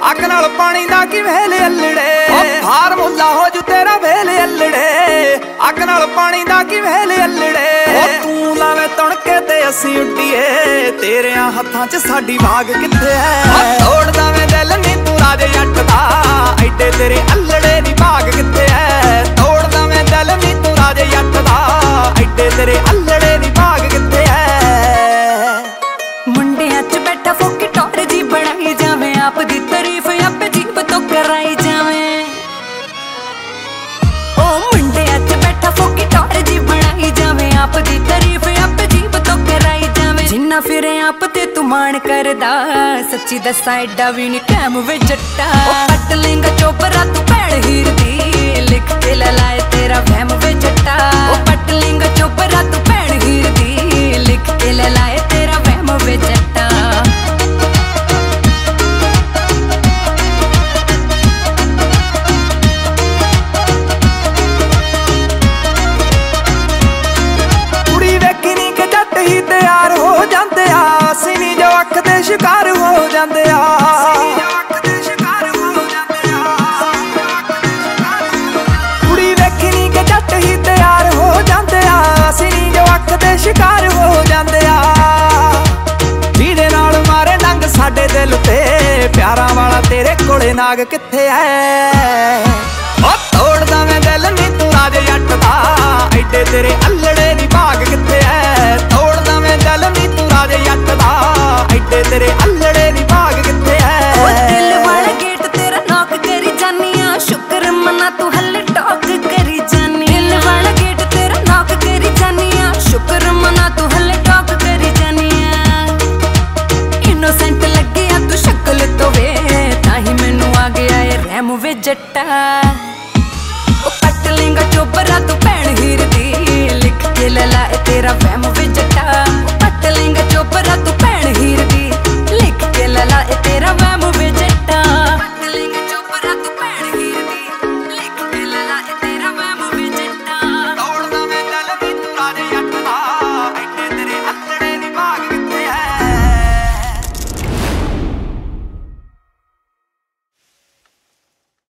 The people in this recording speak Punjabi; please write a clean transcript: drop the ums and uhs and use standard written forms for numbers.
ਅੱਗ ਨਾਲ ਪਾਣੀ ਦਾ ਕੀ ਵੇਲੇ ਅਲੜੇ ਫਾਰਮੂਲਾ ਹੋ ਜੂ ਤੇਰਾ ਵੇਲੇ ਅਲੜੇ ਅੱਗ ਨਾਲ ਪਾਣੀ ਦਾ ਕੀ ਵੇਲੇ ਅਲੜੇ ਤੂੰ ਲਾਵੇਂ ਤਣਕੇ ਤੇ ਅਸੀਂ ਉੱਡੀਏ ਤੇਰਿਆਂ ਹੱਥਾਂ 'ਚ ਸਾਡੀ ਬਾਗ ਕਿੱਥੇ ਐ ਤੋੜਦਾ ਵੇਂ ਦਿਲ ਨੀ ਤੂੰ ਰਾਜੇ ਜੱਟ ਦਾ ਐਡੇ ਤੇਰੇ ਅਲੜੇ ਦੀ ਬਾਗ ਕਿੱਥੇ ਐ ਤੋੜਦਾ ਵੇਂ ਦਿਲ ਨੀ ਤੂੰ ਰਾਜੇ ਜੱਟ ਦਾ ਐਡੇ ਤੇਰੇ ਅਲੜੇ ਦੀ ਬਾਗ ਕਿੱਥੇ ਐ ਮੁੰਡਿਆਂ 'ਚ ਬੈਠਾ ਫੋਕੀ ਟੌਰ ਜੀ ਬਣਾਈ ਜਾਵੇਂ ਆਪ ਦੀ ਤਾਰੀਫ ਆਪੇ ਜੀਬ ਤੋਂ ਕਰਾਈ ਜਾਵੇਂ ਓ ਮੁੰਡਿਆਂ 'ਚ ਬੈਠਾ ਫੋਕੀ ਟੌਰ ਜੀ ਬਣਾਈ ਜਾਵੇਂ ਆਪ ਦੀ ਤਾਰੀਫ ਆਪੇ ਜੀਬ ਤੋਂ ਕਰਾਈ ਜਾਵੇਂ ਜਿੰਨਾ ਫਿਰੇ ਆਪ ਤੇ ਤੂੰ ਮਾਣ ਕਰਦਾ ਸੱਚੀ ਦੱਸਾਂ ਐਡਾ ਵੀ ਨੀ ਕੈਮ ਵੇ ਜੱਟਾ ਓ ਕੱਟ ਲੇਂਗਾ ਚੋਬਰਾ ਤੂੰ ਭੈਣ ਹੀਰ ਦੀ ਲਿਖ ਕੇ ਲੈ ਲਾਏ ਤੇਰਾ ਵਹਿਮ ਵੇ ਜੱਟਾ ਓ ਕੱਟ ਲੇਂਗਾ ਚੋਬਰਾ ਤੂੰ ਭੈਣ ਹੀਰ ਦੀ ਲਿਖ ਕੇ ਲੈ ਲਾਏ ਤੇਰਾ ਵਹਿਮ ਵੇ ਜੱਟਾ ਤਿਆਰ ਹੋ ਜਾਂਦੇ ਆ ਅਸੀਂ ਨੀ ਜੋ ਅੱਖ ਦੇ ਸ਼ਿਕਾਰ ਹੋ ਜਾਂਦੇ ਆ ਕੁੜੀ ਵੇਖੀ ਨੀ ਕਿ ਜੱਟ ਹੀ ਤਿਆਰ ਹੋ ਜਾਂਦੇ ਆ ਅਸੀਂ ਨੀ ਜੋ ਅੱਖ ਦੇ ਸ਼ਿਕਾਰ ਹੋ ਜਾਂਦੇ ਆ ਜਿਹਦੇ ਨਾਲ ਮਾਰੇ ਡੰਗ ਸਾਡੇ ਦਿਲ ਤੇ ਪਿਆਰਾਂ ਵਾਲਾ ਤੇਰੇ ਕੋਲੇ ਨਾਗ ਕਿੱਥੇ ਐ ਓ ਤੋੜਦਾ ਮੈਂ ਦਿਲ ਨੀ ਤੂੰ ਰਾਜੇ ਜੱਟ ਦਾ ਐਡੇ ਤੇਰੇ ਅਲੜੇ ਦੀ ਬਾਗ ਕਿੱਥੇ ਐ ਤੋੜਦਾ ਮੈਂ ਦਿਲ ਨੀ ਤੂੰ ਰਾਜੇ ਜੱਟ ਦਾ ਐਡੇ ਤੇਰੇ ਅਲੜੇ ਦੀ ਬਾਗ ਕਿੱਥੇ ਐ ਓ ਦਿਲ ਵਾਲਾ ਗੇਟ ਤੇਰਾ ਨੌਕ ਕਰੀ ਜਾਨੀ ਆ ਸ਼ੁਕਰ ਮਨਾ ਤੂੰ ਹੱਲੇ ਟੌਕ ਕਰੀ ਜਾਨੀ ਦਿਲ ਵਾਲਾ ਗੇਟ ਤੇਰਾ ਨੌਕ ਕਰੀ ਜਾਨੀ ਆ ਸ਼ੁਕਰ ਮਨਾ ਤੂੰ ਹੱਲੇ ਟੌਕ ਕਰੀ ਜਾਨੀ ਆ ਇਨੋਸੈਂਟ ਲੱਗਿਆ ਤੂੰ ਸ਼ਕਲ ਤੋਂ ਵੇ ਤਾਂ ਹੀ ਮੈਨੂੰ ਆ ਗਿਆ ਏ ਰਹਿਮ ਵੇ ਜੱਟਾ ਓ ਕੱਟ ਲੇਂਗਾ ਚੋਬਰਾ ਤੂੰ ਭੈਣ ਹੀਰ ਦੀ ਲਿਖ ਕੇ ਲੈ ਲਾ ਤੇਰਾ ਵਹਿਮ ਵੇ ਜੱਟਾ